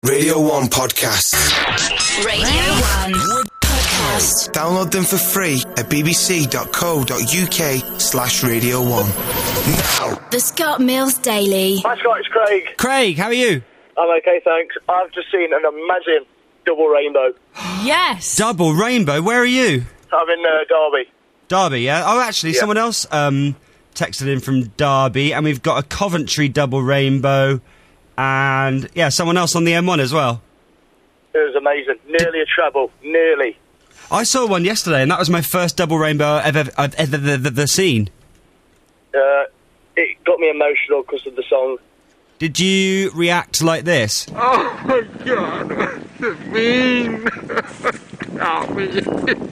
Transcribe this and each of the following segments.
Radio 1 Podcast. Radio 1 Podcast. Download them for free at bbc.co.uk/Radio 1. Now. The Scott Mills Daily. Hi Scott, it's Craig. Craig, how are you? I'm okay, thanks. I've just seen an amazing double rainbow. Yes. Double rainbow, where are you? I'm in Derby. Derby, yeah? Oh, actually, someone else texted in from Derby, and we've got a Coventry double rainbow, and, yeah, someone else on the M1 as well. It was amazing. Nearly a treble. Nearly. I saw one yesterday, and that was my first double rainbow I've ever seen. It got me emotional because of the song. Did you react like this? Oh my God, what's it mean? Help me.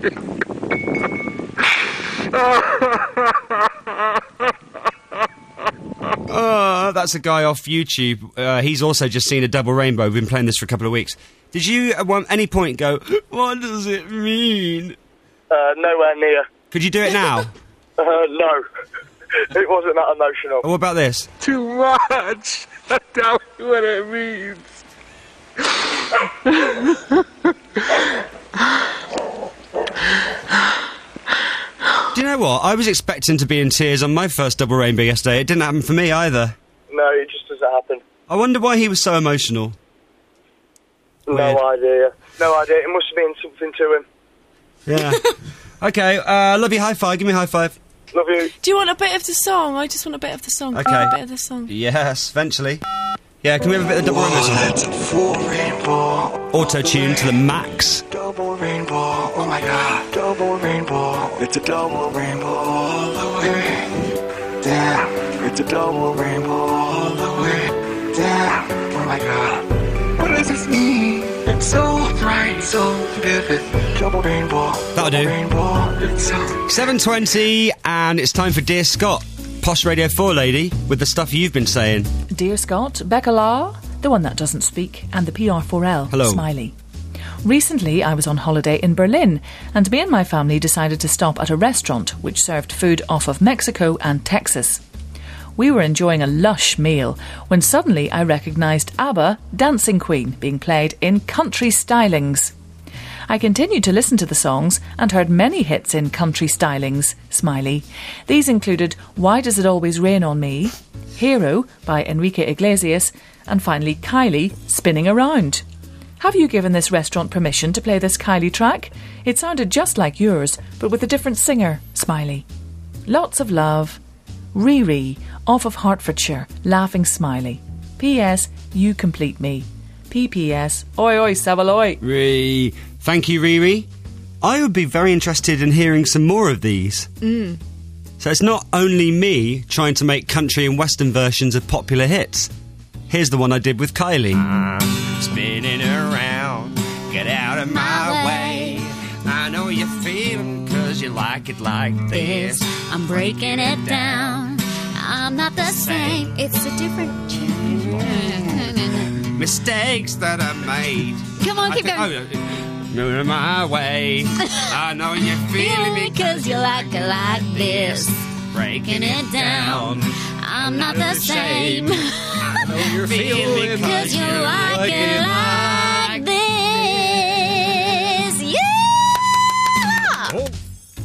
That's a guy off YouTube. He's also just seen a double rainbow. We've been playing this for a couple of weeks. Did you at any point go, what does it mean? Nowhere near. Could you do it now? No. It wasn't that emotional. What about this? Too much. Tell me what it means. Do you know what? I was expecting to be in tears on my first double rainbow yesterday. It didn't happen for me either. No, it just doesn't happen. I wonder why he was so emotional. Weird. No idea. No idea. It must have been something to him. Yeah. Okay, love you, high five. Give me a high five. Love you. Do you want a bit of the song? I just want a bit of the song. Okay. A bit of the song. Yes, eventually. Yeah, can we have a bit of double rainbow? Auto-tune to the max. Double rainbow, oh my God, double rainbow. It's a double rainbow all the way. Damn, it's a double rainbow all the way. Damn, oh my God. What does this mean? It's so bright, so vivid. Double rainbow. That'll do. Rainbow, it's so 7:20, and it's time for Dear Scott. Posh Radio 4 lady, with the stuff you've been saying. Dear Scott, Becca Law, the one that doesn't speak, and the PR4L, Hello. Smiley. Recently, I was on holiday in Berlin, and me and my family decided to stop at a restaurant which served food off of Mexico and Texas. We were enjoying a lush meal when suddenly I recognised ABBA, Dancing Queen, being played in country stylings. I continued to listen to the songs and heard many hits in country stylings, Smiley. These included Why Does It Always Rain on Me, Hero by Enrique Iglesias, and finally Kylie, Spinning Around. Have you given this restaurant permission to play this Kylie track? It sounded just like yours, but with a different singer, Smiley. Lots of love. Riri, off of Hertfordshire, laughing Smiley. P.S. You complete me. P.P.S. Oi oi Savaloy. Thank you, Riri. I would be very interested in hearing some more of these. So it's not only me trying to make country and western versions of popular hits. Here's the one I did with Kylie. Spinning around, get out of my way. I know you're feeling 'cause you like it like this. I'm breaking it down. I'm not the same. It's a different tune. Mistakes that I made. Come on, keep going. Moving my way. I know you're feeling me because you like it like this. breaking it down. I'm not the same. I know you're feeling me because you like it like this. Yeah!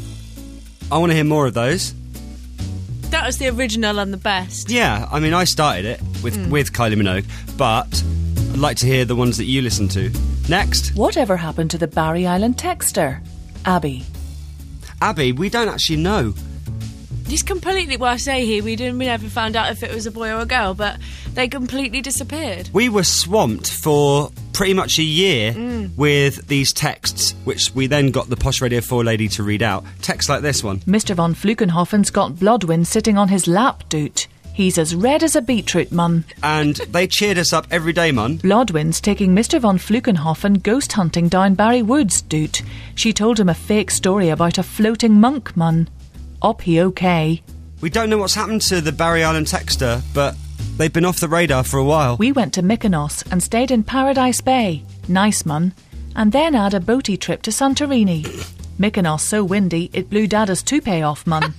I want to hear more of those. That was the original and the best. Yeah, I mean, I started it with Kylie Minogue, but I'd like to hear the ones that you listen to. Next. Whatever happened to the Barry Island texter? Abby. Abby, we don't actually know. He's completely, well, I say here, we never found out if it was a boy or a girl, but they completely disappeared. We were swamped for pretty much a year with these texts, which we then got the Posh Radio 4 lady to read out. Texts like this one. Mr. von Flukenhofen's got Blodwyn sitting on his lap, doot. He's as red as a beetroot, mun. And they cheered us up every day, mun. Blodwyn's taking Mr. von Flukenhofen ghost hunting down Barry Woods, doot. She told him a fake story about a floating monk, mun. Up he okay. We don't know what's happened to the Barry Island texter, but they've been off the radar for a while. We went to Mykonos and stayed in Paradise Bay. Nice, mun. And then had a boaty trip to Santorini. Mykonos so windy, it blew Dada's toupee off, mun.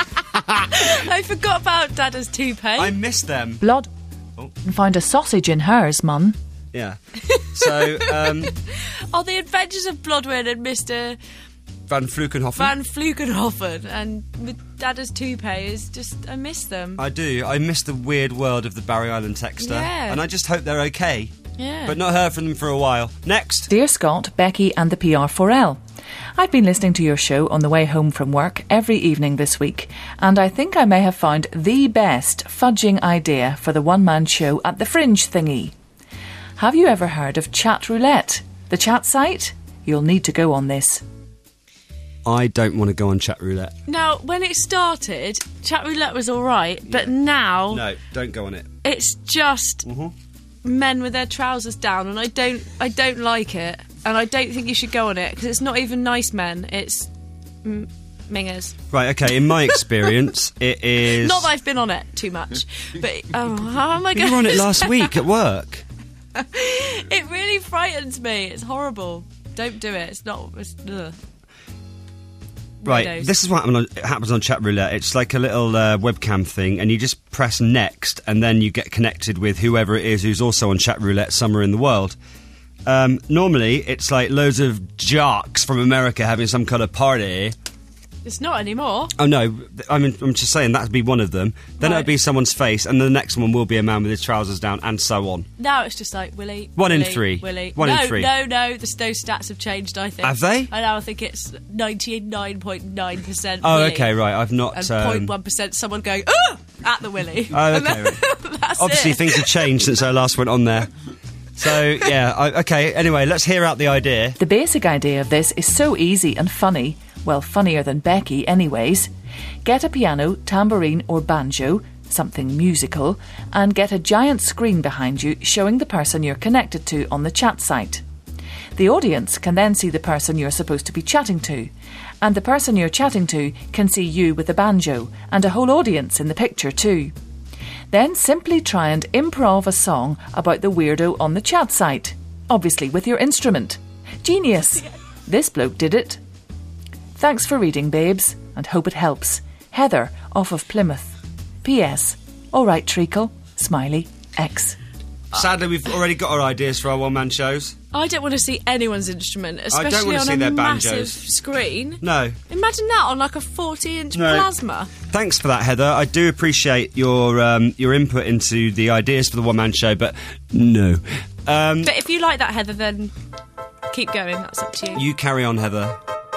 I forgot about Dada's toupee. I missed them. And found a sausage in hers, mun. Yeah. So, Oh, The Adventures of Blodwyn and Mr. Van Flukenhofen. Van Flukenhofen and with Dada's toupee is just... I miss them. I do. I miss the weird world of the Barry Island Texter. Yeah. And I just hope they're okay. Yeah. But not heard from them for a while. Next. Dear Scott, Becky and the PR4L. I've been listening to your show on the way home from work every evening this week, and I think I may have found the best fudging idea for the one-man show at the Fringe thingy. Have you ever heard of Chat Roulette, the chat site? You'll need to go on this. I don't want to go on Chat Roulette. Now, when it started, Chat Roulette was all right, but now No, don't go on it. it's just men with their trousers down, and I don't like it, and I don't think you should go on it because it's not even nice men. It's mingers. Right, okay, in my experience, it is... Not that I've been on it too much, but how am I going? You were on it last week at work. It really frightens me. It's horrible. Don't do it. It's not. Ugh. Right, Weirdos. this is what happens on Chat Roulette. It's like a little webcam thing, and you just press next, and then you get connected with whoever it is who's also on Chat Roulette somewhere in the world. Normally, it's like loads of jocks from America having some kind of party. It's not anymore. Oh no, I mean, I'm just saying that'd be one of them. Then Right. it'd be someone's face, and the next one will be a man with his trousers down, and so on. Now it's just like Willie. One in Willie, three. Willie. One no, in three. No, those stats have changed. I think. Have they? I now think it's 99.9%. Oh, Willie, okay, right. I've not. And 0.1% someone going at the Willie. Oh, And okay, then- right. that's Obviously, it. things have changed since I last went on there. So yeah, okay. Anyway, let's hear out the idea. The basic idea of this is so easy and funny. Well, funnier than Becky anyways. Get a piano, tambourine or banjo, something musical, and get a giant screen behind you showing the person you're connected to on the chat site. The audience can then see the person you're supposed to be chatting to, and the person you're chatting to can see you with the banjo, and a whole audience in the picture too. Then simply try and improv a song about the weirdo on the chat site, obviously with your instrument. Genius! This bloke did it. Thanks for reading, babes, and hope it helps. Heather, off of Plymouth. P.S. All right, Treacle. Smiley. X. Sadly, we've already got our ideas for our one-man shows. I don't want to see anyone's instrument, don't especially want to on see a their massive banjos. screen. No. Imagine that on like a 40-inch No. plasma. Thanks for that, Heather. I do appreciate your input into the ideas for the one-man show, but no. But if you like that, Heather, then keep going. That's up to you. You carry on, Heather.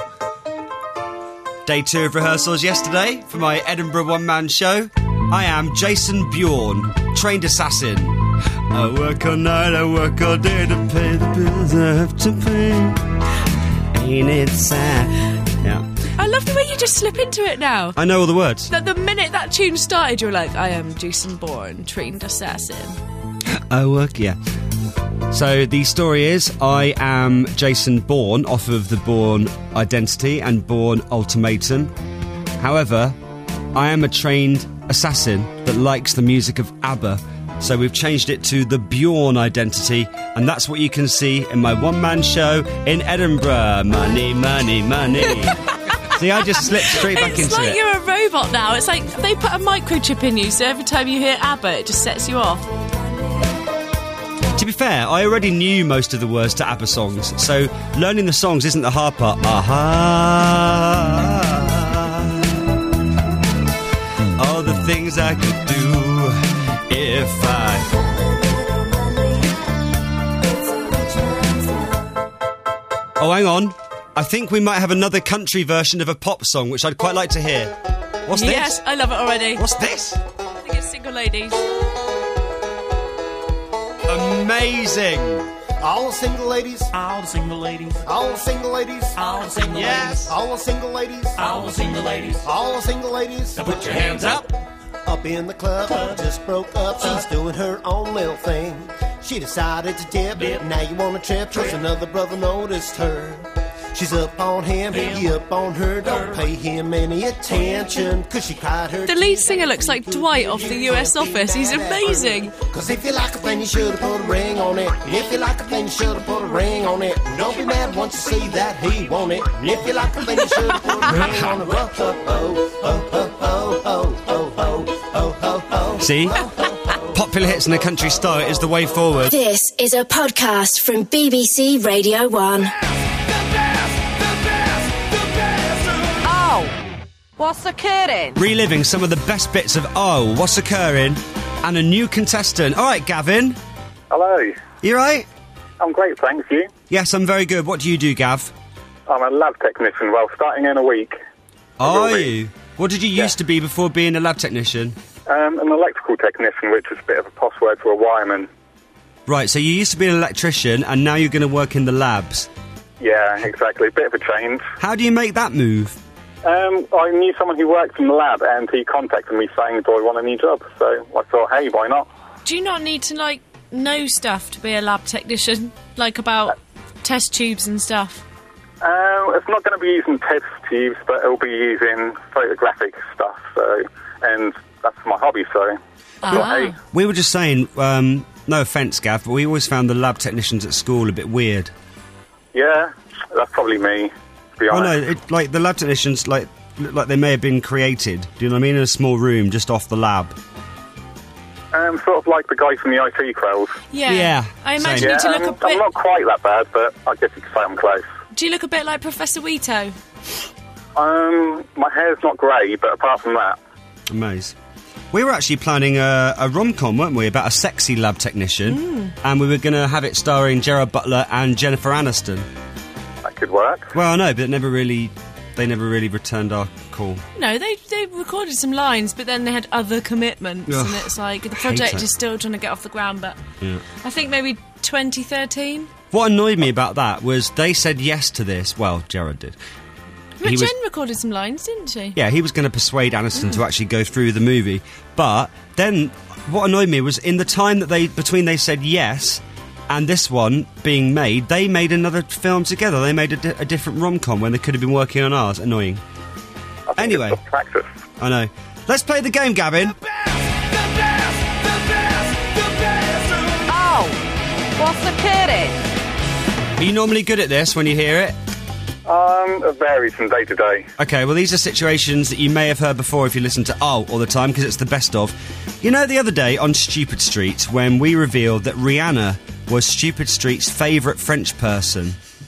Day 2 of rehearsals yesterday for my Edinburgh one-man show. I am Jason Bjorn, trained assassin. I work all night, I work all day to pay the bills I have to pay. Ain't it sad? Yeah. I love the way you just slip into it now. I know all the words. That the minute that tune started, you were like, I am Jason Bourne, trained assassin. I work, yeah. So the story is, I am Jason Bourne, off of the Bourne Identity and Bourne Ultimatum. However, I am a trained assassin that likes the music of ABBA. So we've changed it to the Bjorn Identity, and that's what you can see in my one-man show in Edinburgh. Money, money, money. See, I just slipped straight back It's into like it. you're a robot now. It's like they put a microchip in you, so every time you hear ABBA, it just sets you off. To be fair, I already knew most of the words to ABBA songs, so learning the songs isn't the hard part. Aha! All the things I could do if I... Oh, hang on. I think we might have another country version of a pop song, which I'd quite like to hear. What's Yes, this? I love it already. What's this? I think it's Single Ladies. Amazing! All the single ladies, All the single ladies, all the single ladies, all the single Yes! all the single ladies, all the single ladies. all the single ladies. Now put your hands up. Up in the club, just broke up. She's doing her own little thing. She decided to dip. Now you want to trip, cause another brother noticed her. She's up on him, he up on her. Don't pay him any attention, cause she cried her. The lead singer looks like Dwight off the US Office. He's amazing. Cause if you like a thing, you should've put a ring on it. And if you like a thing, you should've put a ring on it. And don't be mad once you see that he want it. And if you like a thing, you should've put a ring on it. Oh, oh, oh, oh, oh, oh, oh, oh, oh, oh, oh. See? Popular hits in a country style is the way forward. This is a podcast from BBC Radio 1. Oh, what's occurring? Reliving some of the best bits of Oh, What's Occurring, and a new contestant. All right, Gavin. Hello. You right? I'm great, thanks. You? Yes, I'm very good. What do you do, Gav? I'm a lab technician. Well, starting in a week. Are you? What did you used to be before being a lab technician? An electrical technician, which is a bit of a posh word for a wireman. Right, so you used to be an electrician, and now you're going to work in the labs. Yeah, exactly. Bit of a change. How do you make that move? I knew someone who worked in the lab, and he contacted me saying, do I want a new job? So I thought, hey, why not? Do you not need to, like, know stuff to be a lab technician? Like, about test tubes and stuff? It's not going to be using test tubes, but it'll be using photographic stuff, and that's my hobby, so... Hey. We were just saying, no offence, Gav, but we always found the lab technicians at school a bit weird. Yeah, that's probably me, to be honest. Oh, no, like, the lab technicians, like they may have been created, do you know what I mean, in a small room just off the lab. Sort of like the guy from the IT crowd. Yeah. I imagine you to look a bit... I'm not quite that bad, but I guess you could say I'm close. Do you look a bit like Professor Weeto? My hair's not grey, but apart from that... Amazing. We were actually planning a rom-com, weren't we, about a sexy lab technician, and we were going to have it starring Gerard Butler and Jennifer Aniston. That could work. Well, I know, but they never really returned our call. No, they recorded some lines, but then they had other commitments, and it's like the project is still trying to get off the ground, but I think maybe 2013. What annoyed me about that was they said yes to this. Well, Gerard did. But Jen recorded some lines, didn't she? Yeah, he was going to persuade Aniston to actually go through the movie. But then what annoyed me was in the time that they said yes and this one being made, they made another film together. They made a different rom-com when they could have been working on ours. Annoying. Anyway. It's practice. I know. Let's play the game, Gavin. Oh, what's occurring? Are you normally good at this when you hear it? It varies from day to day. Okay, well, these are situations that you may have heard before if you listen to Oh all the time, because it's the best of. You know, the other day on Stupid Street, when we revealed that Rihanna was Stupid Street's favourite French person.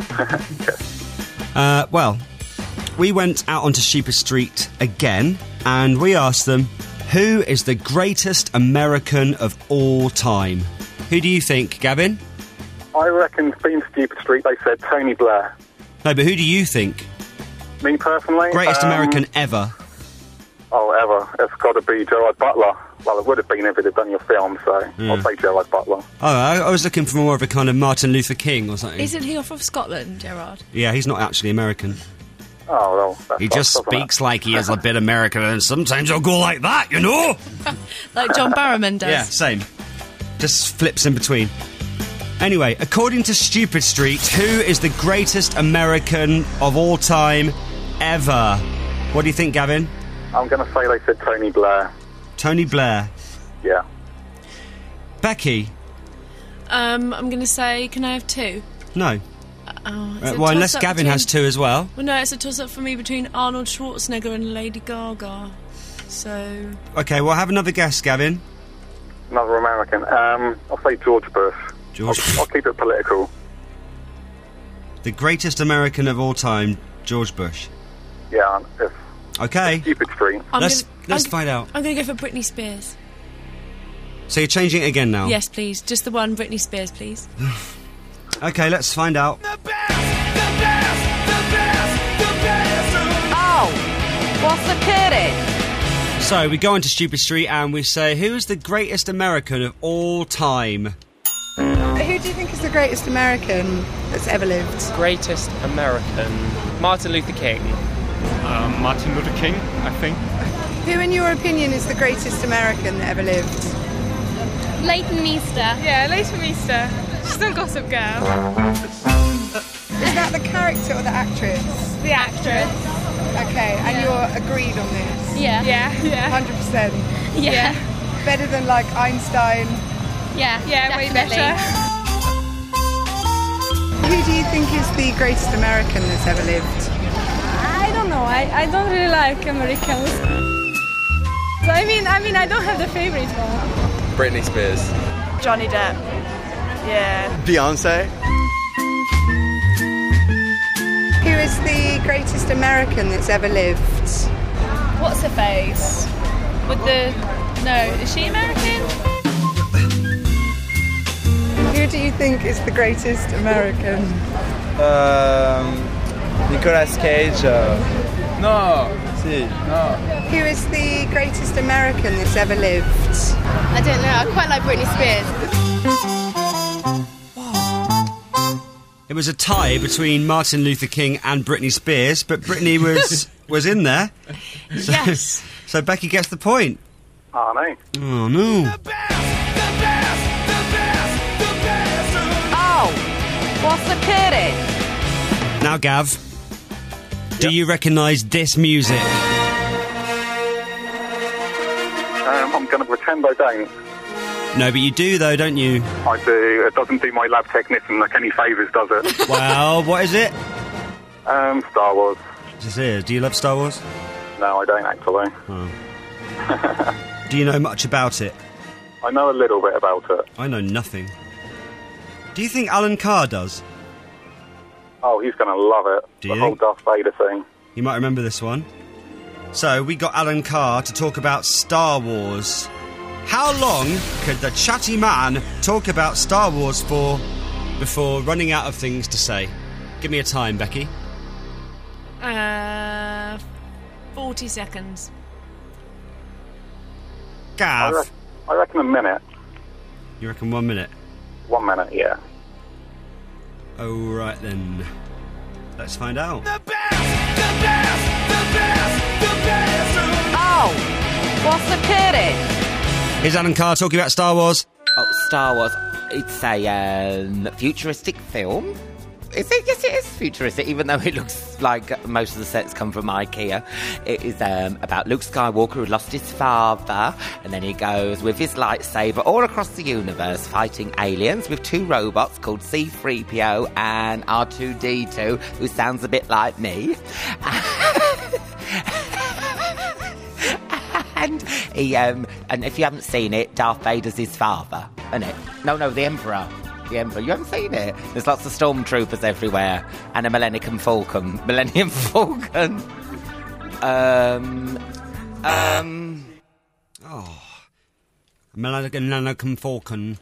Well, we went out onto Stupid Street again, and we asked them, who is the greatest American of all time? Who do you think, Gavin? I reckon, being Stupid Street, they said Tony Blair. No, but who do you think? Me personally? Greatest American ever. Oh, ever. It's got to be Gerard Butler. Well, it would have been if it had done your film, so I'll say Gerard Butler. Oh, I was looking for more of a kind of Martin Luther King or something. Isn't he off of Scotland, Gerard? Yeah, he's not actually American. Oh, well, that's he just speaks like he is a bit American, and sometimes he'll go like that, you know? Like John Barrowman does. Yeah, same. Just flips in between. Anyway, according to Stupid Street, who is the greatest American of all time ever? What do you think, Gavin? I'm going to say they said Tony Blair. Tony Blair? Yeah. Becky? I'm going to say, can I have two? No. Well, unless Gavin has two as well. Well, no, it's a toss-up for me between Arnold Schwarzenegger and Lady Gaga. So... Okay, well, have another guess, Gavin. Another American. I'll say George Bush. I'll keep it political. The greatest American of all time, George Bush. Yeah, okay. Stupid Street. Let's find out. I'm going to go for Britney Spears. So you're changing it again now? Yes, please. Just the one, Britney Spears, please. Okay, let's find out. Oh, what's occurring? So we go into Stupid Street and we say, who's the greatest American of all time? Who do you think is the greatest American that's ever lived? Greatest American? Martin Luther King. Martin Luther King, I think. Who, in your opinion, is the greatest American that ever lived? Leighton Meester. Yeah, Leighton Meester. She's on Gossip Girl. Is that the character or the actress? The actress. Okay, and you're agreed on this? Yeah. Yeah. 100%? Yeah. Better than, like, Einstein? Yeah, way better. Who do you think is the greatest American that's ever lived? I don't know. I don't really like Americans. So I mean, I don't have the favorite one. Britney Spears. Johnny Depp. Yeah. Beyonce. Who is the greatest American that's ever lived? What's her face? With the... No, is she American? Who do you think is the greatest American? Nicolas Cage. No. Si. No. Who is the greatest American that's ever lived? I don't know. I quite like Britney Spears. It was a tie between Martin Luther King and Britney Spears, but Britney was in there. So, Yes. So Becky gets the point. Oh, no. Oh, no. Oh, what's the curry? Now, Gav, do you recognise this music? I'm going to pretend I don't. No, but you do, though, don't you? I do. It doesn't do my lab technician like any favours, does it? Well, what is it? Star Wars. This is. Do you love Star Wars? No, I don't actually. Oh. Do you know much about it? I know a little bit about it. I know nothing. Do you think Alan Carr does? Oh, he's going to love it. Do the you whole think? Darth Vader thing. You might remember this one. So, we got Alan Carr to talk about Star Wars. How long could the chatty man talk about Star Wars for before running out of things to say? Give me a time, Becky. 40 seconds. Gav. I reckon a minute. You reckon 1 minute? 1 minute, yeah. Oh, right then. Let's find out. Oh, what's the curry? Here's Alan Carr talking about Star Wars. Oh, Star Wars. It's a futuristic film. Is it? Yes, it is futuristic, even though it looks like most of the sets come from IKEA. It is about Luke Skywalker who lost his father, and then he goes with his lightsaber all across the universe fighting aliens with two robots called C-3PO and R2-D2, who sounds a bit like me. And he, and if you haven't seen it, Darth Vader's his father, isn't it? No, the Emperor. The Emperor. You haven't seen it? There's lots of stormtroopers everywhere, and a Millennium Falcon. Millennium Falcon.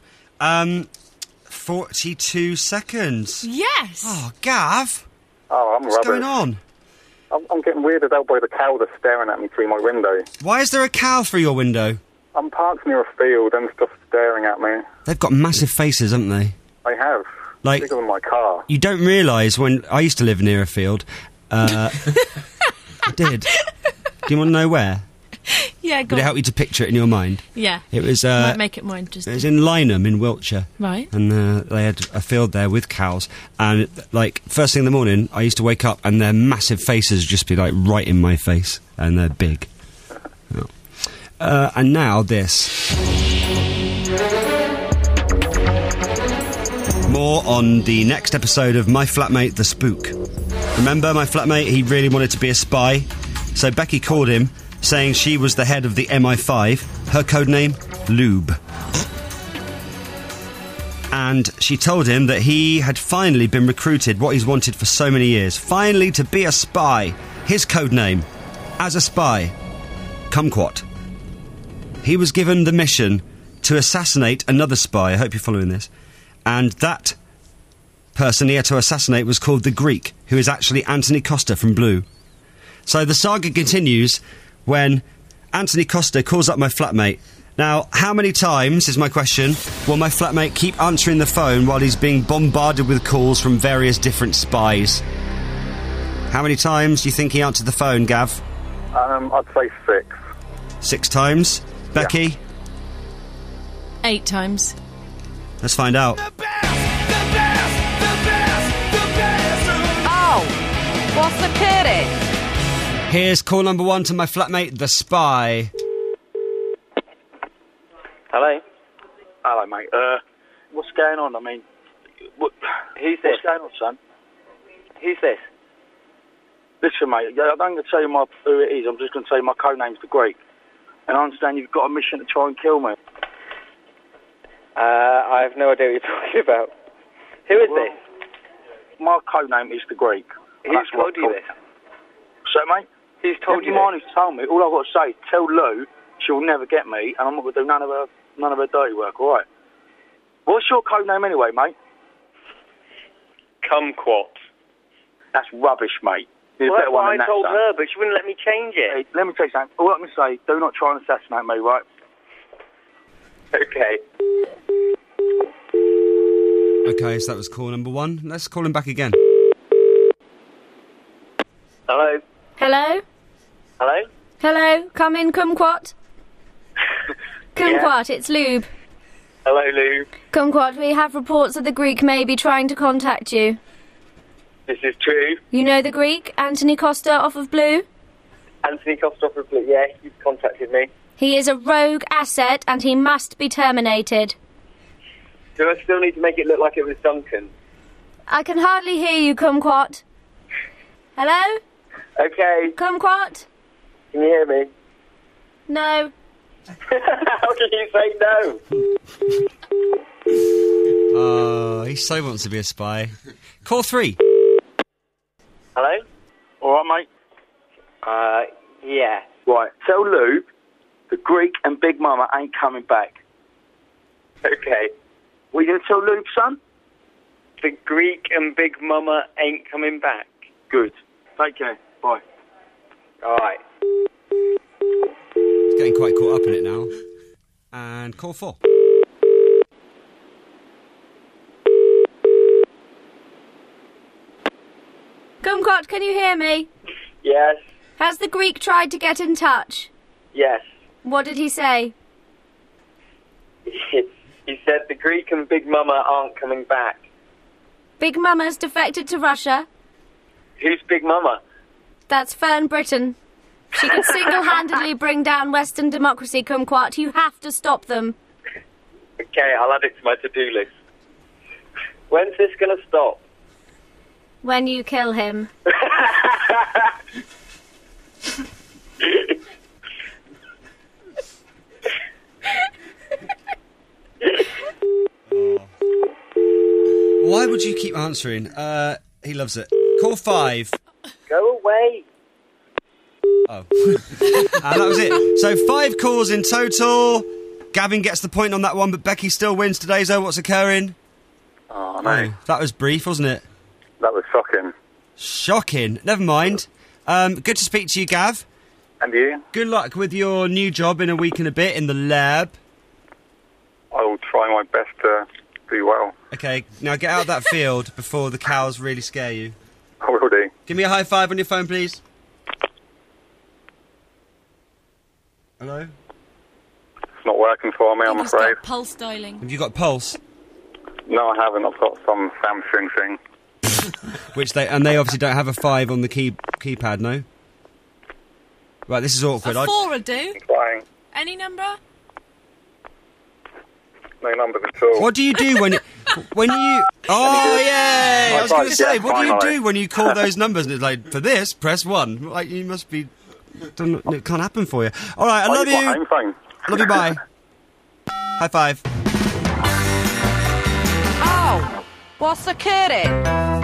42 seconds. Yes. Oh, Gav. Oh, I'm What's rubbish. going on? I'm getting weirded out by the cow that's staring at me through my window. Why is there a cow through your window? I'm parked near a field and it's just staring at me. They've got massive faces, haven't they? I have. Like- Bigger than my car. You don't realise when... I used to live near a field. I did. Do you want to know where? Yeah, go Would it on. help you to picture it in your mind? Yeah. It was... Might make it more It interesting. was in Lynham in Wiltshire. Right. And they had a field there with cows. And, like, first thing in the morning, I used to wake up and their massive faces would just be, like, right in my face. And they're big. Oh. And now this. More on the next episode of My Flatmate the Spook. Remember, my flatmate, he really wanted to be a spy. So Becky called him, saying she was the head of the MI5. Her codename, Lube. And she told him that he had finally been recruited, what he's wanted for so many years. Finally to be a spy. His codename, as a spy, Kumquat. He was given the mission to assassinate another spy. I hope you're following this. And that person he had to assassinate was called the Greek, who is actually Anthony Costa from Blue. So the saga continues when Anthony Costa calls up my flatmate. Now, how many times, is my question, will my flatmate keep answering the phone while he's being bombarded with calls from various different spies? How many times do you think he answered the phone, Gav? I'd say 6. 6 times? Becky? Yeah. 8 times. Let's find out. Oh, what's the curry? Here's call number 1 to my flatmate, the spy. Hello? Hello, mate. What's going on? I mean, who's this? What's going on, son? Who's this? Listen, mate, I don't going to tell you who it is. I'm just going to tell you my codename's the Greek. And I understand you've got a mission to try and kill me. I have no idea what you're talking about. Who is this? My code name is the Greek. Who's told you this? So, mate? Who's told you mine who's told me. All I've got to say is tell Lou she'll never get me, and I'm not going to do none of her dirty work, all right? What's your code name anyway, mate? Kumquat. That's rubbish, mate. There's Well, a better that's one what than I that, told son. her, but she wouldn't let me change it. Hey, let me tell you something. All let me say, do not try and assassinate me, right? Okay. Okay, so that was call number 1. Let's call him back again. Hello? Hello? Hello? Hello? Come in, Kumquat. Kumquat, it's Lube. Hello, Lou. Kumquat, we have reports that the Greek may be trying to contact you. This is true. You know the Greek, Anthony Costa off of Blue? Anthony Kostoff, yeah, he's contacted me. He is a rogue asset and he must be terminated. Do I still need to make it look like it was Duncan? I can hardly hear you, Kumquat. Hello? Okay. Kumquat? Can you hear me? No. How can you say no? Oh, he so wants to be a spy. Call 3. Hello? All right, mate? Yeah. Right, tell Lou the Greek and Big Mama ain't coming back. Okay. What are you going to tell Lou, son? The Greek and Big Mama ain't coming back. Good. Take care. Bye. All right. He's getting quite caught up in it now. And call 4. Kumquat, can you hear me? Yes. Has the Greek tried to get in touch? Yes. What did he say? He said the Greek and Big Mama aren't coming back. Big Mama's defected to Russia. Who's Big Mama? That's Fern Britain. She could single-handedly bring down Western democracy, Kumquat. You have to stop them. Okay, I'll add it to my to-do list. When's this going to stop? When you kill him. Why would you keep answering? He loves it. Call 5. Go away. Oh. And that was it. So 5 calls in total. Gavin gets the point on that one, but Becky still wins today. So what's occurring? Oh, no. That was brief, wasn't it? That was shocking. Shocking. Never mind. Good to speak to you, Gav. And you? Good luck with your new job in a week and a bit in the lab. I will try my best to do well. Okay, now get out of that field before the cows really scare you. I will do. Give me a high five on your phone, please. Hello? It's not working for me, I'm He's afraid. got pulse dialing. Have you got Pulse? No, I haven't. I've got some Samsung thing. They obviously don't have a 5 on the keypad, no? Right, this is awkward. A 4 will do. Flying. Any number? No numbers at all. What do you do when you... Oh, yay! I was going to say, what do you do when you call those numbers? And it's like, for this, press 1. Like, you must be... It can't happen for you. All right, I love you. Home phone. Love you, bye. High five. Oh, what's occurring?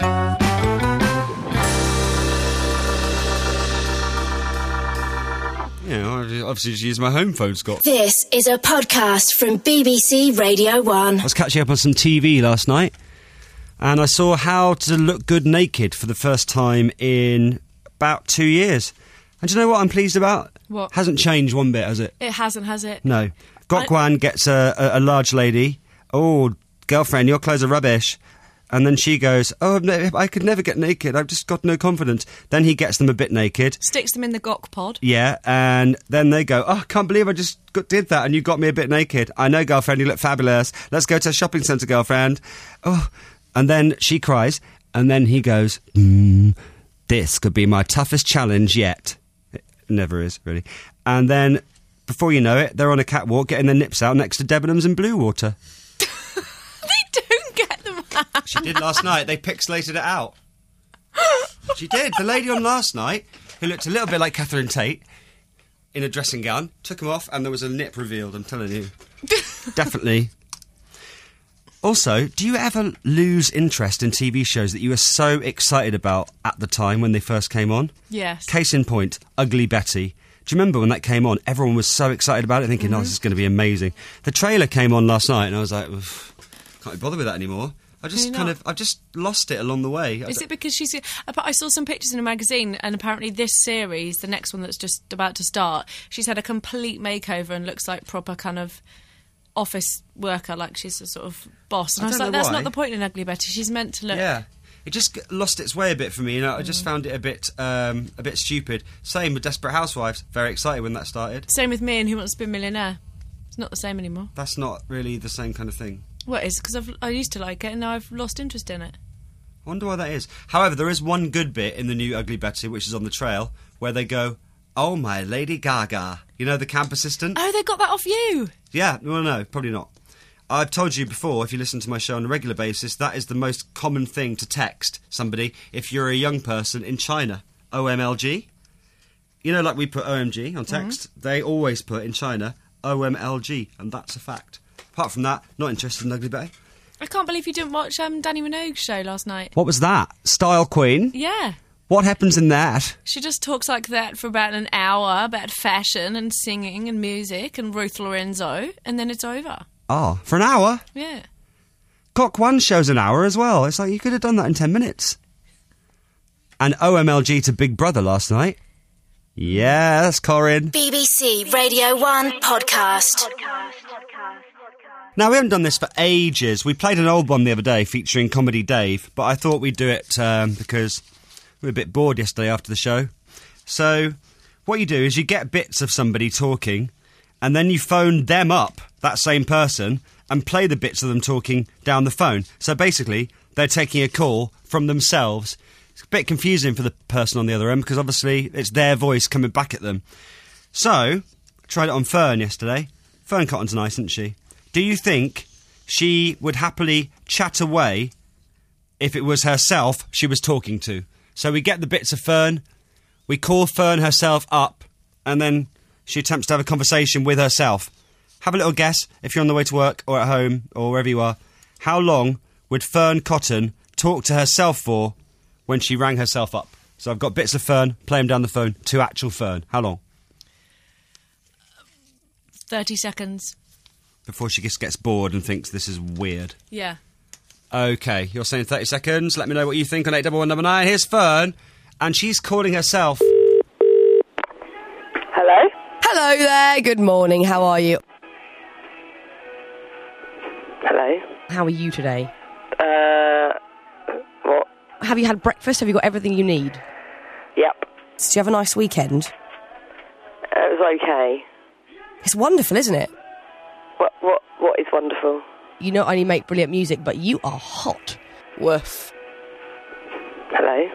Yeah, I obviously just use my home phone, Scott. This is a podcast from BBC Radio 1. I was catching up on some TV last night, and I saw How to Look Good Naked for the first time in about 2 years. And do you know what I'm pleased about? What? Hasn't changed one bit, has it? It hasn't, has it? No. Gokwan gets a large lady. Oh, girlfriend, your clothes are rubbish. And then she goes, oh, I could never get naked. I've just got no confidence. Then he gets them a bit naked. Sticks them in the Gok pod. Yeah, and then they go, oh, I can't believe I just did that and you got me a bit naked. I know, girlfriend, you look fabulous. Let's go to a shopping centre, girlfriend. Oh, and then she cries, and then he goes, this could be my toughest challenge yet. It never is, really. And then, before you know it, they're on a catwalk getting their nips out next to Debenhams and Blue Water. They don't get them out. She did last night. They pixelated it out. She did. The lady on last night, who looked a little bit like Catherine Tate, in a dressing gown, took them off and there was a nip revealed, I'm telling you. Definitely Also, do you ever lose interest in TV shows that you were so excited about at the time when they first came on? Yes. Case in point, Ugly Betty. Do you remember when that came on? Everyone was so excited about it, thinking, oh, this is going to be amazing. The trailer came on last night, and I was like, can't be bothered with that anymore. I've just lost it along the way. Is it because I saw some pictures in a magazine, and apparently this series, the next one that's just about to start, she's had a complete makeover and looks like proper kind of office worker, like she's a sort of boss. And I was like, that's not the point in Ugly Betty. She's meant to look... Yeah. It just lost its way a bit for me, you know. I just found it a bit stupid. Same with Desperate Housewives. Very excited when that started. Same with me and Who Wants to Be a Millionaire. It's not the same anymore. That's not really the same kind of thing. Well, it is, because I used to like it and now I've lost interest in it. I wonder why that is. However, there is one good bit in the new Ugly Betty, which is on the trail, where they go, "Oh, my Lady Gaga." You know, the camp assistant? Oh, they got that off you? Yeah, well, no, probably not. I've told you before, if you listen to my show on a regular basis, that is the most common thing to text somebody if you're a young person in China. OMLG. You know, like we put OMG on text, they always put in China OMLG, and that's a fact. Apart from that, not interested in Ugly Betty. I can't believe you didn't watch Danny Minogue's show last night. What was that? Style Queen? Yeah. What happens in that? She just talks like that for about an hour about fashion and singing and music and Ruth Lorenzo, and then it's over. Oh, for an hour? Yeah. Cock One shows an hour as well. It's like you could have done that in 10 minutes. And OMLG to Big Brother last night. Yes, Corinne. BBC Radio 1 podcast. Now, we haven't done this for ages. We played an old one the other day featuring Comedy Dave, but I thought we'd do it because we were a bit bored yesterday after the show. So, what you do is you get bits of somebody talking, and then you phone them up, that same person, and play the bits of them talking down the phone. So basically, they're taking a call from themselves. It's a bit confusing for the person on the other end, because obviously it's their voice coming back at them. So, I tried it on Fern yesterday. Fern Cotton's nice, isn't she? Do you think she would happily chat away if it was herself she was talking to? So we get the bits of Fern, we call Fern herself up, and then she attempts to have a conversation with herself. Have a little guess, if you're on the way to work or at home or wherever you are, how long would Fern Cotton talk to herself for when she rang herself up? So I've got bits of Fern, play them down the phone to actual Fern. How long? 30 seconds. Before she just gets bored and thinks this is weird. Yeah. OK, you're saying 30 seconds. Let me know what you think on 81199. Here's Fern, and she's calling herself... Hello? Hello there, good morning, how are you? Hello? How are you today? What? Have you had breakfast? Have you got everything you need? Yep. Did you have a nice weekend? It was okay. It's wonderful, isn't it? What is wonderful? You not only make brilliant music, but you are hot. Woof. Hello?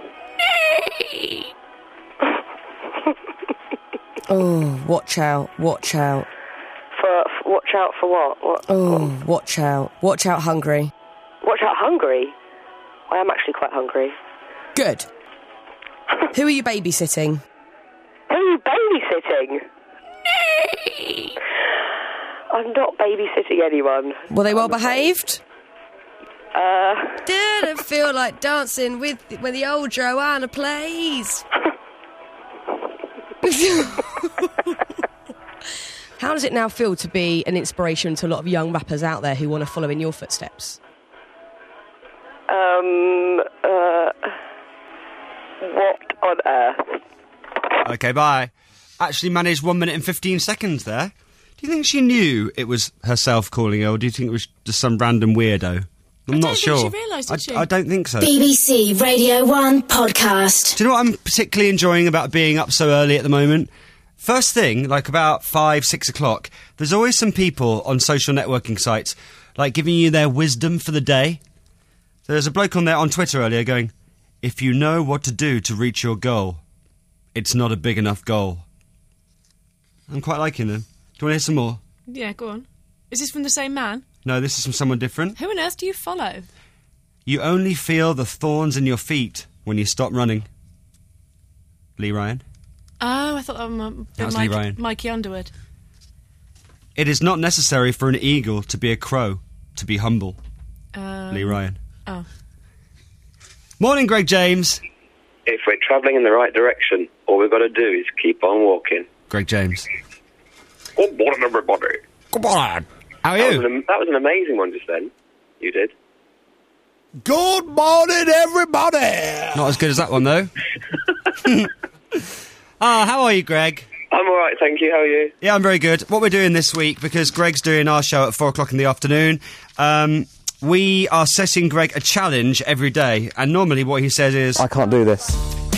Oh, watch out, watch out. Watch out for what? Oh, watch out. Watch out hungry. Watch out hungry? I am actually quite hungry. Good. Who are you babysitting? Who are you babysitting? I'm not babysitting anyone. Were they well behaved? Didn't feel like dancing when the old Joanna plays. How does it now feel to be an inspiration to a lot of young rappers out there who want to follow in your footsteps? What on earth? OK, bye. Actually managed 1 minute and 15 seconds there. Do you think she knew it was herself calling her, or do you think it was just some random weirdo? I'm not sure. I don't think she realised, did she? I don't think so. BBC Radio 1 podcast. Do you know what I'm particularly enjoying about being up so early at the moment? First thing, like about 5, 6 o'clock, there's always some people on social networking sites, like giving you their wisdom for the day. There's a bloke on there on Twitter earlier going, if you know what to do to reach your goal, it's not a big enough goal. I'm quite liking them. Do you want to hear some more? Yeah, go on. Is this from the same man? No, this is from someone different. Who on earth do you follow? You only feel the thorns in your feet when you stop running. Lee Ryan. Oh, I thought that was Lee Ryan. Mikey Underwood. It is not necessary for an eagle to be a crow, to be humble. Lee Ryan. Oh. Morning, Greg James. If we're travelling in the right direction, all we've got to do is keep on walking. Greg James. Good morning, everybody. Good morning. How are you? That was an amazing one just then. You did. Good morning, everybody. Not as good as that one, though. How are you, Greg? I'm all right, thank you. How are you? Yeah, I'm very good. What we're doing this week, because Greg's doing our show at 4 o'clock in the afternoon, we are setting Greg a challenge every day. And normally what he says is... I can't do this.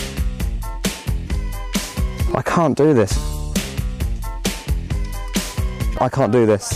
I can't do this. I can't do this.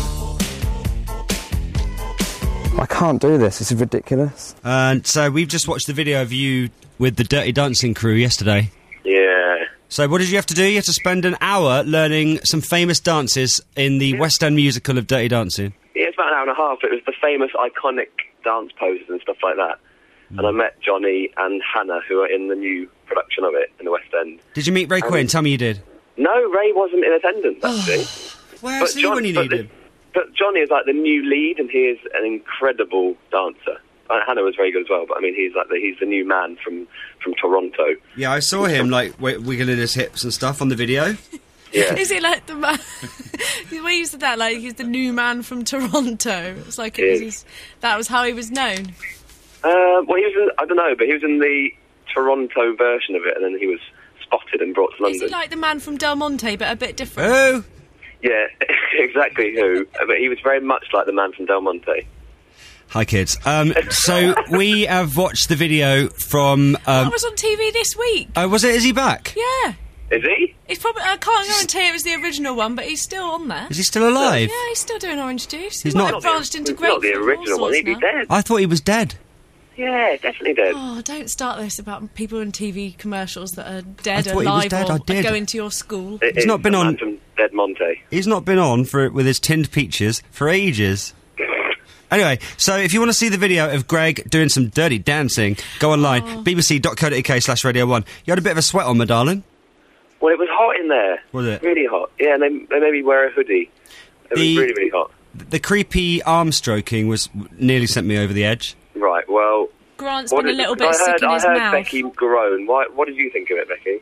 I can't do this. This is ridiculous. And so we've just watched the video of you with the Dirty Dancing crew yesterday. Yeah. So what did you have to do? You had to spend an hour learning some famous dances in the West End musical of Dirty Dancing. Yeah, it's about an hour and a half. It was the famous, iconic dance poses and stuff like that. And I met Johnny and Hannah, who are in the new production of it in the West End. Did you meet Ray Quinn? Tell me you did. No, Ray wasn't in attendance, actually. Where's he when you need him? But Johnny is like the new lead, and he is an incredible dancer. Hannah was very good as well, but I mean, he's the new man from Toronto. Yeah, I saw him like wiggling his hips and stuff on the video. Yeah. Is he like the man? The way you said that, like he's the new man from Toronto. It's like that was how he was known. Well, he was I don't know, but he was in the Toronto version of it, and then he was spotted and brought to London. Is he like the man from Del Monte, but a bit different? Who? Yeah, exactly who. But he was very much like the man from Del Monte. Hi, kids. So we have watched the video from... That was on TV this week. Oh, was it? Is he back? Yeah. Is he? He's probably. I can't guarantee it was the original one, but he's still on there. Is he still alive? Yeah, he's still doing Orange Juice. He's might not have branched into great. Not the original one. He'd be dead. I thought he was dead. Yeah, definitely dead. Oh, don't start this about people in TV commercials that are dead, I thought he was alive, dead. or I did. going to your school. He's not been on from Dead Monte. He's not been on with his tinned peaches for ages. Anyway, so if you want to see the video of Greg doing some dirty dancing, go online, bbc.co.uk/Radio 1. You had a bit of a sweat on, my darling. Well, it was hot in there. Was it? Really hot. Yeah, and they made me wear a hoodie. It was really, really hot. The creepy arm stroking nearly sent me over the edge. Right, well... Grant's been a little bit sick in his mouth. I heard Becky groan. What did you think of it, Becky?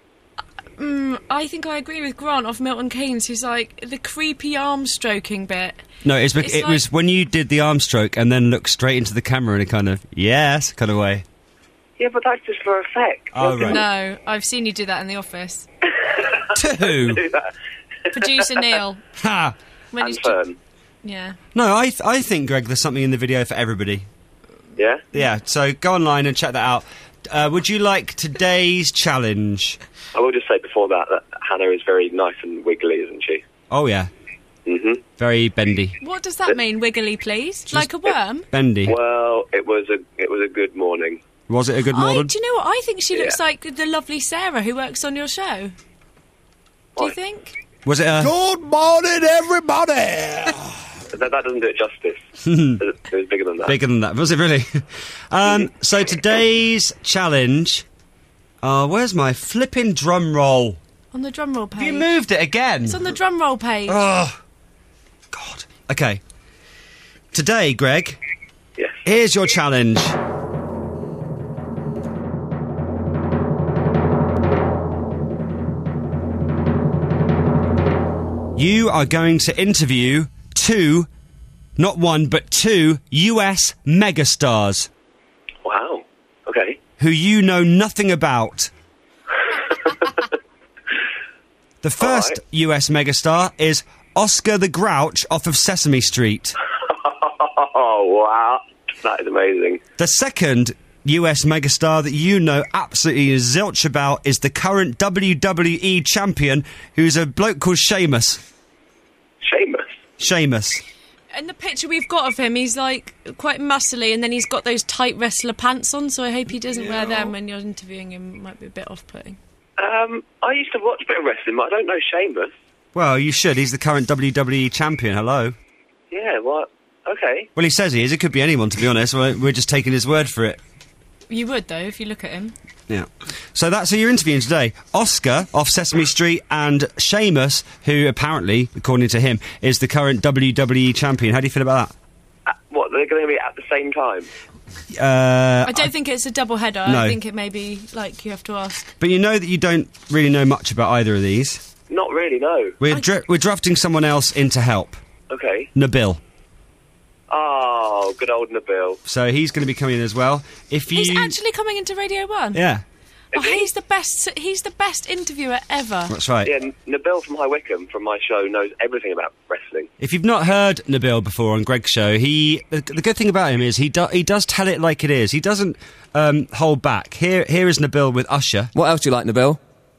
I think I agree with Grant of Milton Keynes, who's like, the creepy arm stroking bit. No, it was when you did the arm stroke and then looked straight into the camera in a kind of, yes, kind of way. Yeah, but that's just for effect. Oh, right. No, I've seen you do that in the office. To who? Producer Neil. Ha! And Fern. Yeah. No, I think, Greg, there's something in the video for everybody. Yeah? Yeah, so go online and check that out. Would you like today's challenge? I will just say before that Hannah is very nice and wiggly, isn't she? Oh, yeah. Mm-hmm. Very bendy. What does that mean, wiggly, please? Like a worm? Bendy. Well, it was a good morning. Was it a good morning? Do you know what? I think she looks like the lovely Sarah who works on your show. Do you think? Was it a... Good morning, everybody! That doesn't do it justice. It was bigger than that. Bigger than that. Was it really? So today's challenge... where's my flipping drum roll? On the drum roll page. You moved it again. It's on the drum roll page. Oh, God. Okay. Today, Greg. Yes. Here's your challenge. You are going to interview not one, but two US megastars. Wow. Okay. Who you know nothing about. The first US megastar is Oscar the Grouch off of Sesame Street. Oh, wow. That is amazing. The second US megastar that you know absolutely zilch about is the current WWE champion, who's a bloke called Sheamus. Sheamus. In the picture we've got of him, he's like quite muscly, and then he's got those tight wrestler pants on, so I hope he doesn't wear them when you're interviewing him. It might be a bit off-putting. I used to watch a bit of wrestling, but I don't know Sheamus. Well, you should. He's the current WWE champion. Hello. Yeah, well, okay. Well, he says he is. It could be anyone, to be honest. We're just taking his word for it. You would, though, if you look at him. Yeah. So that's who you're interviewing today. Oscar off Sesame Street and Sheamus, who apparently, according to him, is the current WWE champion. How do you feel about that? What, the they going to be at the same time? I don't think it's a double header. No. I think it may be like you have to ask. But you know that you don't really know much about either of these. Not really, no. We're drafting someone else in to help. Okay. Nabil. Oh, good old Nabil. So he's going to be coming in as well. He's actually coming into Radio 1? Yeah. Oh, he's the best interviewer ever. That's right. Yeah, Nabil from High Wycombe, from my show, knows everything about wrestling. If you've not heard Nabil before on Greg's show, the good thing about him is he does tell it like it is. He doesn't hold back. Here is Nabil with Usher. What else do you like, Nabil?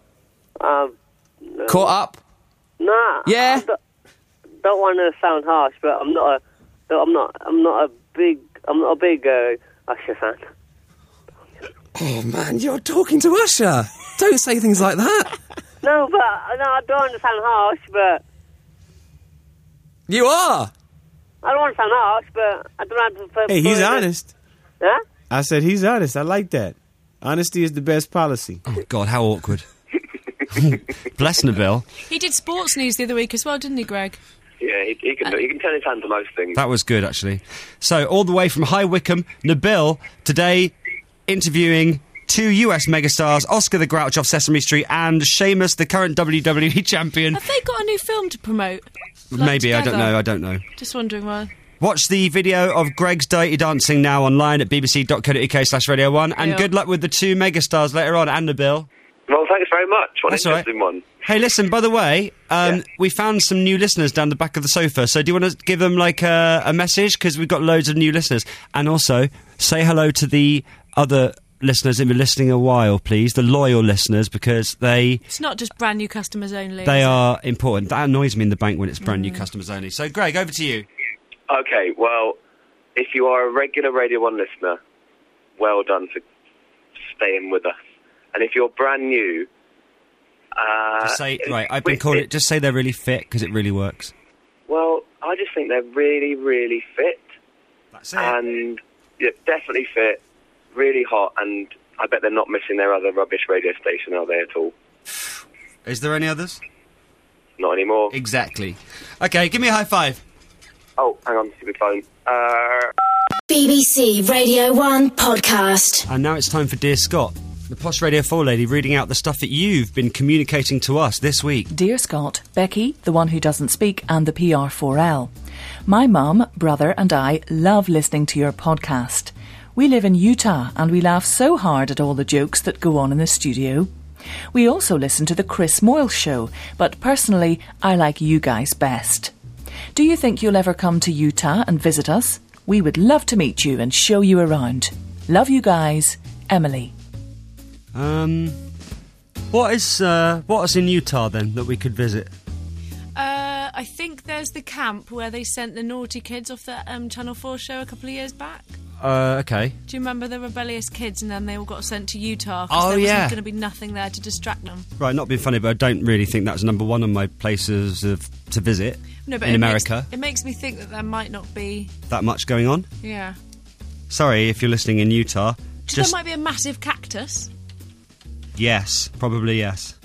Caught up? Nah. Yeah. I don't want to sound harsh, but I'm not a big Usher fan. Oh, man, you're talking to Usher. Don't say things like that. No, I don't want to sound harsh, but... You are. I don't want to sound harsh, but I don't have to... Hey, he's honest. Huh? I said he's honest. I like that. Honesty is the best policy. Oh, God, how awkward. Bless Nabil. He did sports news the other week as well, didn't he, Greg? Yeah, he can turn his hand to most things. That was good, actually. So, all the way from High Wycombe, Nabil, today interviewing two US megastars, Oscar the Grouch off Sesame Street and Sheamus, the current WWE champion. Have they got a new film to promote? Maybe, together? I don't know. Just wondering why. Watch the video of Greg's Dirty Dancing now online at bbc.co.uk/Radio 1, and good luck with the two megastars later on, and Nabil. Well, thanks very much. What an That's all right. interesting one. Hey, listen, by the way, we found some new listeners down the back of the sofa, so do you want to give them, like, a message? Because we've got loads of new listeners. And also, say hello to the other listeners that have been listening a while, please, the loyal listeners, because It's not just brand new customers only. they are important. That annoys me in the bank when it's brand new customers only. So, Greg, over to you. Okay, well, if you are a regular Radio 1 listener, well done for staying with us. And if you're brand new... just say they're really fit, because it really works. Well, I just think they're really, really fit. That's it. And yeah, definitely fit, really hot, and I bet they're not missing their other rubbish radio station, are they, at all? Is there any others? Not anymore. Exactly. Okay, give me a high five. Oh, hang on, stupid phone. BBC Radio 1 podcast. And now it's time for Dear Scott, the Posh Radio 4 lady reading out the stuff that you've been communicating to us this week. Dear Scott, Becky, the one who doesn't speak, and the PR4L. My mum, brother and I love listening to your podcast. We live in Utah and we laugh so hard at all the jokes that go on in the studio. We also listen to the Chris Moyle Show, but personally I like you guys best. Do you think you'll ever come to Utah and visit us? We would love to meet you and show you around. Love you guys, Emily. What is in Utah then that we could visit? I think there's the camp where they sent the naughty kids off the Channel 4 show a couple of years back. Okay. Do you remember the rebellious kids and then they all got sent to Utah? Oh, there yeah. wasn't going to be nothing there to distract them. Right, not being funny, but I don't really think that's number one on my places to visit No, but in America. It makes me think that there might not be... That much going on? Yeah. Sorry if you're listening in Utah. There might be a massive cactus. Yes, probably yes.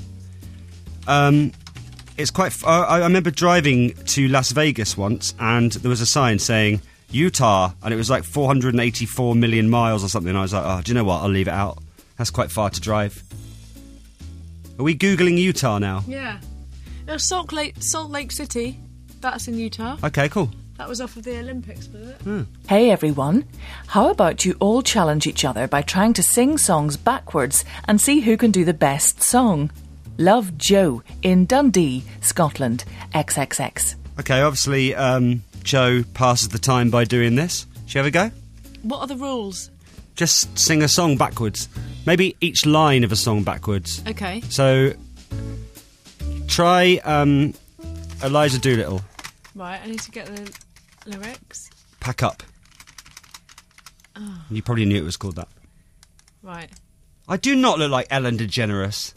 It's quite... I remember driving to Las Vegas once, and there was a sign saying, Utah, and it was like 484 million miles or something. I was like, oh, do you know what? I'll leave it out. That's quite far to drive. Are we Googling Utah now? Yeah. Salt Lake City, that's in Utah. Okay, cool. That was off of the Olympics, was it? Hey everyone, how about you all challenge each other by trying to sing songs backwards and see who can do the best song? Love, Joe, in Dundee, Scotland, XXX. Okay, obviously, Joe passes the time by doing this. Shall we have a go? What are the rules? Just sing a song backwards. Maybe each line of a song backwards. Okay. So, try Eliza Doolittle. Right, I need to get the lyrics. Pack Up. Oh. You probably knew it was called that. Right. I do not look like Ellen DeGeneres.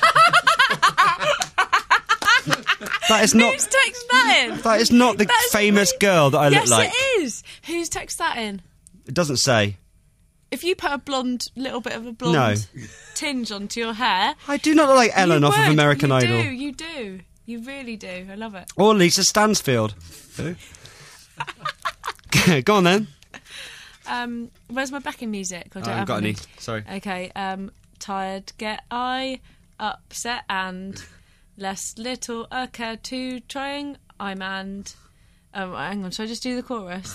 That is not... Who's texted that in? That is not the famous girl that I look like. Yes, it is. Who's texted that in? It doesn't say. If you put a little bit of a blonde tinge onto your hair... I do not look like Ellen off of American Idol. You do. You really do. I love it. Or Lisa Stansfield. Go on then. Where's my backing music? I haven't got any. Sorry. Okay. Tired get I, upset and less little care to trying I'm and. Hang on. Shall I just do the chorus?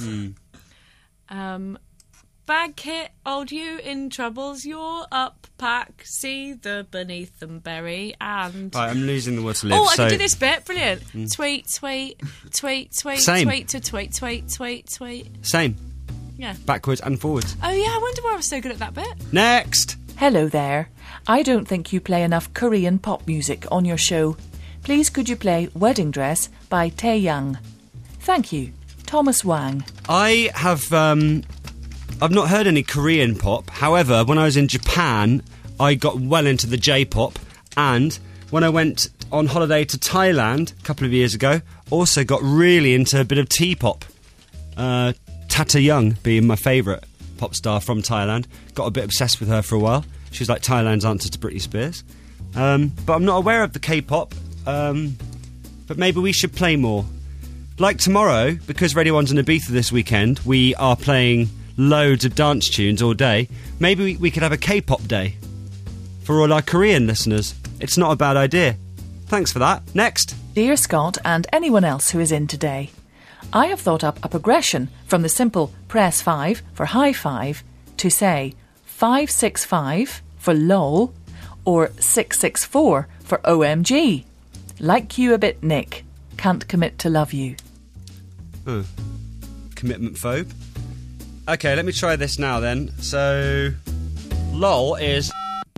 Bag hit, old you in troubles, you're up, pack, see the beneath them berry, and... Right, I'm losing the word to live. Oh, I can do this bit, brilliant. Tweet, tweet, tweet, tweet, Same. tweet to tweet, tweet, tweet, tweet. Same. Yeah. Backwards and forwards. Oh, yeah, I wonder why I was so good at that bit. Next! Hello there. I don't think you play enough Korean pop music on your show. Please could you play Wedding Dress by Taeyang? Thank you. Thomas Wang. I have... I've not heard any Korean pop. However, when I was in Japan, I got well into the J-pop. And when I went on holiday to Thailand a couple of years ago, also got really into a bit of T-pop. Tata Young being my favourite pop star from Thailand. Got a bit obsessed with her for a while. She was like Thailand's answer to Britney Spears. But I'm not aware of the K-pop. But maybe we should play more. Like tomorrow, because Radio 1's in Ibiza this weekend, we are playing... loads of dance tunes all day. Maybe we could have a K-pop day for all our Korean listeners. It's not a bad idea. Thanks for that. Next. Dear Scott and anyone else who is in today, I have thought up a progression from the simple press 5 for high five to say 565 for lol or 664 for OMG. Like you a bit, Nick. Can't commit to love you. Commitment phobe. Okay, let me try this now then. So, LOL is...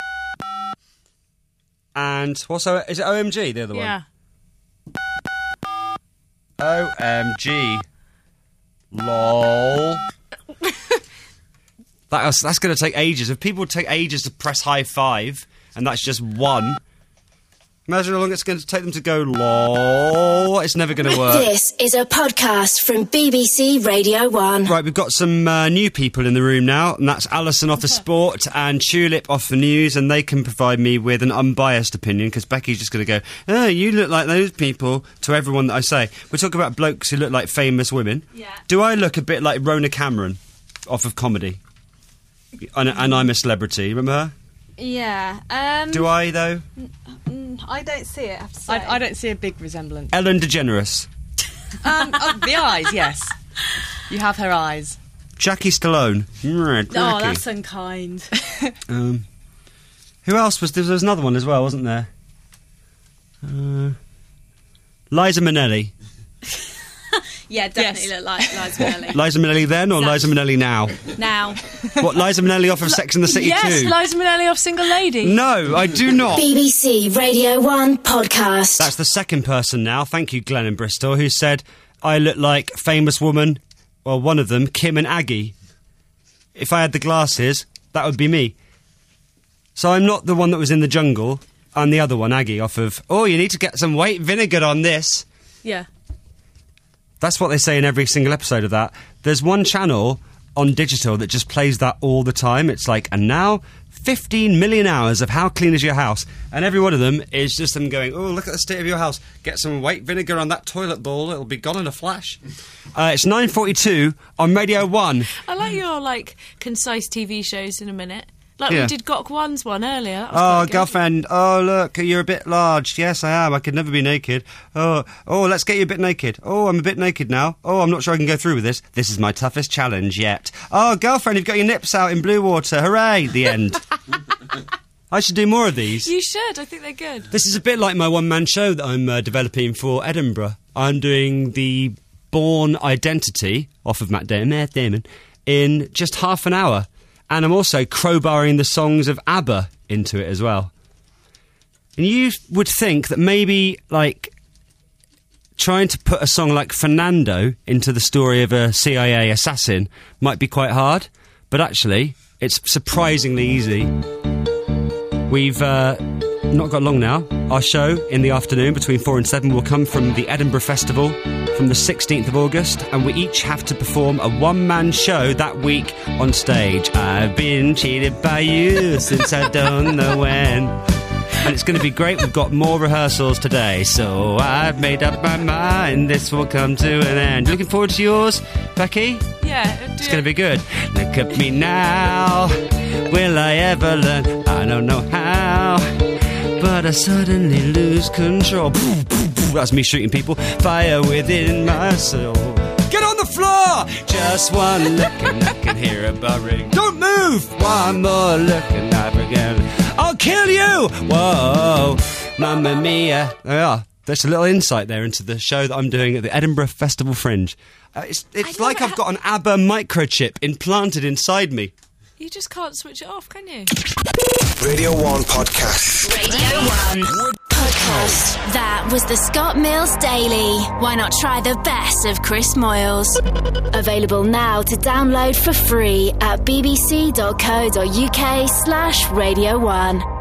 And, also, is it OMG, the other one? Yeah. OMG. LOL. That's going to take ages. If people take ages to press high five, and that's just one... Imagine how long it's going to take them to go, lol. It's never going to work. This is a podcast from BBC Radio 1. Right, we've got some new people in the room now, and that's Alison off of sport and Tulip off the news, and they can provide me with an unbiased opinion, because Becky's just going to go, oh, you look like those people, to everyone that I say. We're talking about blokes who look like famous women. Yeah. Do I look a bit like Rona Cameron off of Comedy? And I'm a Celebrity, remember her? Yeah. Do I, though? I don't see it, I have to say. I don't see a big resemblance. Ellen DeGeneres. The eyes, yes. You have her eyes. Jackie Stallone. Oh, that's unkind. Who else was there? There was another one as well, wasn't there? Liza Minnelli. Yeah, definitely look like Liza Minnelli. Liza Minnelli then or Liza Minnelli now? Now. What, Liza Minnelli off of Sex and the City yes, too? Liza Minnelli off Single Lady. No, I do not. BBC Radio 1 podcast. That's the second person now, thank you Glenn in Bristol, who said, I look like famous woman, well one of them, Kim and Aggie. If I had the glasses, that would be me. So I'm not the one that was in the jungle, I'm the other one, Aggie, off of, oh, you need to get some white vinegar on this. Yeah. That's what they say in every single episode of that. There's one channel on digital that just plays that all the time. It's like, and now 15 million hours of How Clean Is Your House? And every one of them is just them going, oh, look at the state of your house. Get some white vinegar on that toilet bowl. It'll be gone in a flash. It's 9:42 on Radio 1. I like your, concise TV shows in a minute. Like Yeah. we did Gok One's one earlier. That was Oh, quite good. girlfriend. Oh, look, you're a bit large. Yes, I am. I could never be naked. Oh, let's get you a bit naked. Oh, I'm a bit naked now. Oh, I'm not sure I can go through with this. This is my toughest challenge yet. Oh, girlfriend, you've got your nips out in blue water. Hooray! The end. I should do more of these. You should. I think they're good. This is a bit like my one-man show that I'm developing for Edinburgh. I'm doing the Bourne Identity, off of Matt Damon, in just half an hour. And I'm also crowbarring the songs of ABBA into it as well. And you would think that maybe, trying to put a song like Fernando into the story of a CIA assassin might be quite hard. But actually, it's surprisingly easy. We've not got long now. Our show in the afternoon between 4 and 7 will come from the Edinburgh Festival from the 16th of August, and we each have to perform a one-man show that week on stage. I've been cheated by you since I don't know when. And it's going to be great. We've got more rehearsals today, so I've made up my mind. This will come to an end. Looking forward to yours, Becky? Yeah. It's going to be good. Look at me now. Will I ever learn? I don't know how. But I suddenly lose control. That's me shooting people. Fire within my soul. Get on the floor! Just one look and I can hear a buzzing. Don't move! One more look and I forget. I'll kill you! Whoa! Mamma mia. Yeah, there's a little insight there into the show that I'm doing at the Edinburgh Festival Fringe. It's like I've got an ABBA microchip implanted inside me. You just can't switch it off, can you? Radio 1 Podcast. Radio 1 Podcast. That was the Scott Mills Daily. Why not try the best of Chris Moyles? Available now to download for free at bbc.co.uk/Radio 1.